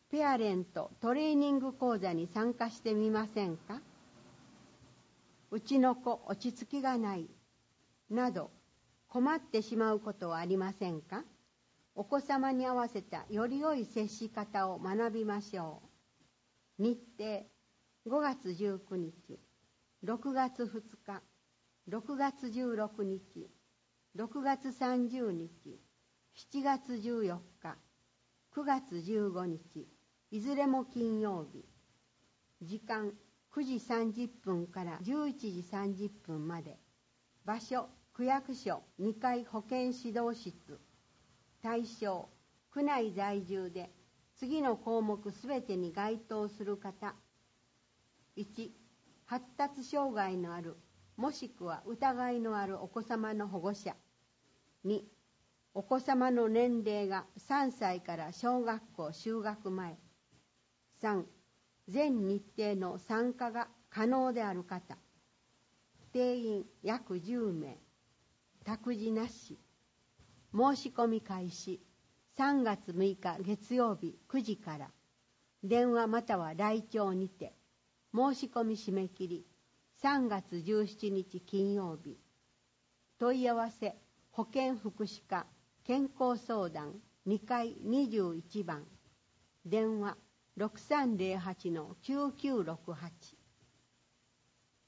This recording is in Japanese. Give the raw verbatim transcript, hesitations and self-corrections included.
ペアレントトレーニング講座に参加してみませんか？うちの子落ち着きがないなど困ってしまうことはありませんか？お子様に合わせたより良い接し方を学びましょう。日程ごがつじゅうくにち、ろくがつふつか、ろくがつじゅうろくにち、ろくがつさんじゅうにち、しちがつじゅうよっか、くがつじゅうごにち、いずれも金曜日。時間くじさんじゅっぷんからじゅういちじさんじゅっぷんまで。場所区役所にかい保健指導室。対象区内在住で次の項目すべてに該当する方。いち、発達障害のあるもしくは疑いのあるお子様の保護者。に、お子様の年齢がさんさいから小学校就学前。さん、全日程の参加が可能である方。定員約じゅうめい。託児なし。申し込み開始さんがつむいか月曜日くじから。電話または来庁にて。申し込み締め切りさんがつじゅうしちにち金曜日。問い合わせ保健福祉課健康相談にかいにじゅういちばん。電話ろくさんぜろはちのきゅうきゅうろくはち。